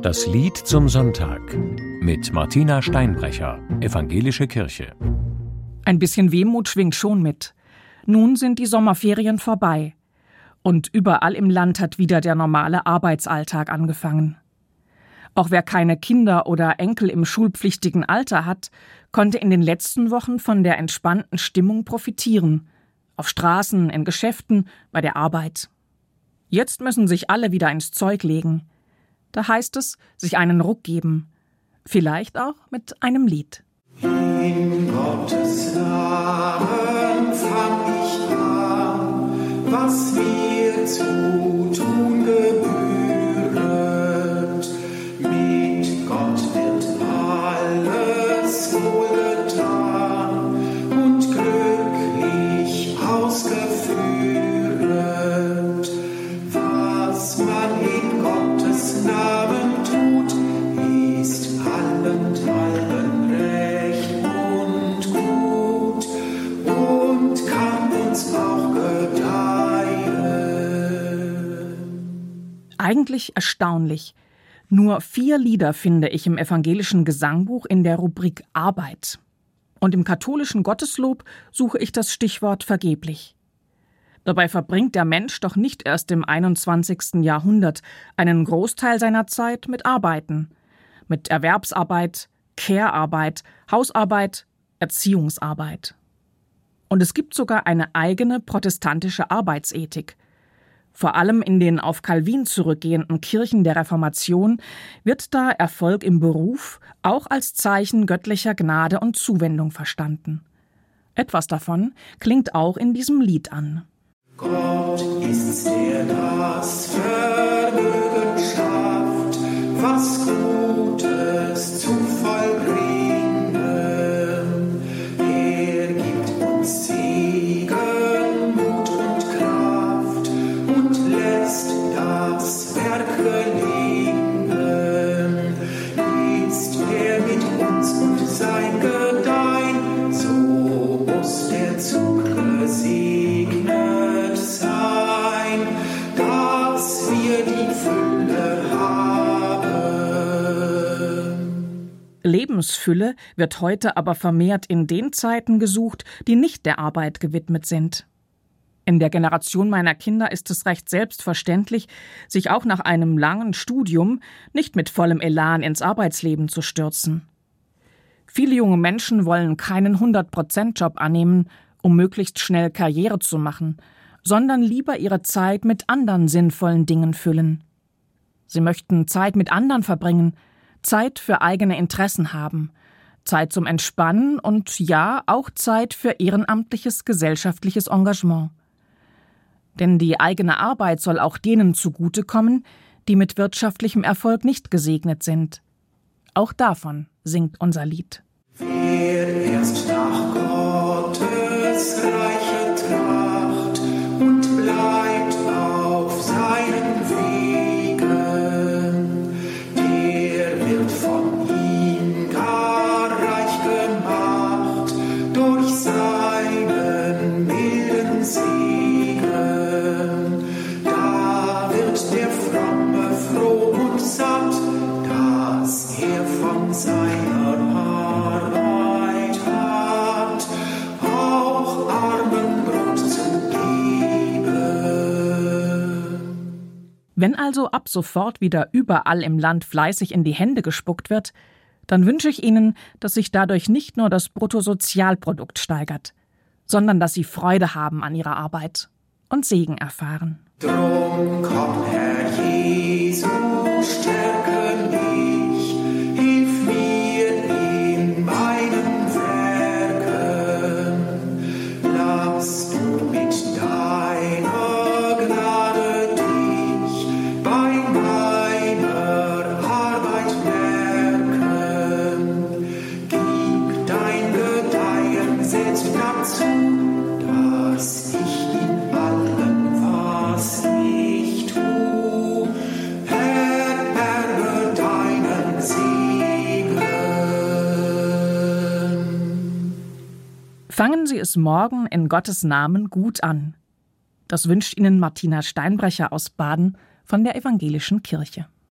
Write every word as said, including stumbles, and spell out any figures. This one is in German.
Das Lied zum Sonntag mit Martina Steinbrecher, Evangelische Kirche. Ein bisschen Wehmut schwingt schon mit. Nun sind die Sommerferien vorbei. Und überall im Land hat wieder der normale Arbeitsalltag angefangen. Auch wer keine Kinder oder Enkel im schulpflichtigen Alter hat, konnte in den letzten Wochen von der entspannten Stimmung profitieren. Auf Straßen, in Geschäften, bei der Arbeit. Jetzt müssen sich alle wieder ins Zeug legen. Da heißt es, sich einen Ruck geben. Vielleicht auch mit einem Lied. In Gottes Namen fang ich an, was mir zu tun gebühret. Mit Gott wird alles wohlgetan und glücklich ausgeführet. Was man in Gottes Namen tut, ist allenthalben recht und gut und kann uns auch gedeihen. Eigentlich erstaunlich. Nur vier Lieder finde ich im evangelischen Gesangbuch in der Rubrik Arbeit. Und im katholischen Gotteslob suche ich das Stichwort vergeblich. Dabei verbringt der Mensch doch nicht erst im einundzwanzigsten Jahrhundert einen Großteil seiner Zeit mit Arbeiten. Mit Erwerbsarbeit, Care-Arbeit, Hausarbeit, Erziehungsarbeit. Und es gibt sogar eine eigene protestantische Arbeitsethik. Vor allem in den auf Calvin zurückgehenden Kirchen der Reformation wird da Erfolg im Beruf auch als Zeichen göttlicher Gnade und Zuwendung verstanden. Etwas davon klingt auch in diesem Lied an. Gott ist's, der das Vermögen schafft, was Gutes zu vollbringen. Er gibt uns Segen, Mut und Kraft und lässt das Werk gelingen. Ist er mit uns und sein Gedeihen, so muss der Zug gesegnet sein, dass wir die Fülle haben. Lebensfülle wird heute aber vermehrt in den Zeiten gesucht, die nicht der Arbeit gewidmet sind. In der Generation meiner Kinder ist es recht selbstverständlich, sich auch nach einem langen Studium nicht mit vollem Elan ins Arbeitsleben zu stürzen. Viele junge Menschen wollen keinen hundert-Prozent-Job annehmen, um möglichst schnell Karriere zu machen, sondern lieber ihre Zeit mit anderen sinnvollen Dingen füllen. Sie möchten Zeit mit anderen verbringen, Zeit für eigene Interessen haben, Zeit zum Entspannen und ja, auch Zeit für ehrenamtliches gesellschaftliches Engagement. Denn die eigene Arbeit soll auch denen zugutekommen, die mit wirtschaftlichem Erfolg nicht gesegnet sind. Auch davon singt unser Lied. Wer erst nach Gottes Reiche tracht und bleibt auf seinen Wegen, der wird von ihm gar reich gemacht durch seinen milden Segen. Da wird der Fromme froh und satt, dass er von seiner Arbeit hat, auch Armen Brot zu geben. Wenn also ab sofort wieder überall im Land fleißig in die Hände gespuckt wird, dann wünsche ich Ihnen, dass sich dadurch nicht nur das Bruttosozialprodukt steigert, sondern dass Sie Freude haben an Ihrer Arbeit und Segen erfahren. Drum komm, Herr Jesus, stärke mich, hilf mir in meinen Werken. Lass du mit deiner Gnade dich bei meiner Arbeit merken. Gib dein Gedeihen selbst dazu, dass ich in allem, was ich tu, erbe deinen Segen. Fangen Sie es morgen in Gottes Namen gut an. Das wünscht Ihnen Martina Steinbrecher aus Baden von der Evangelischen Kirche.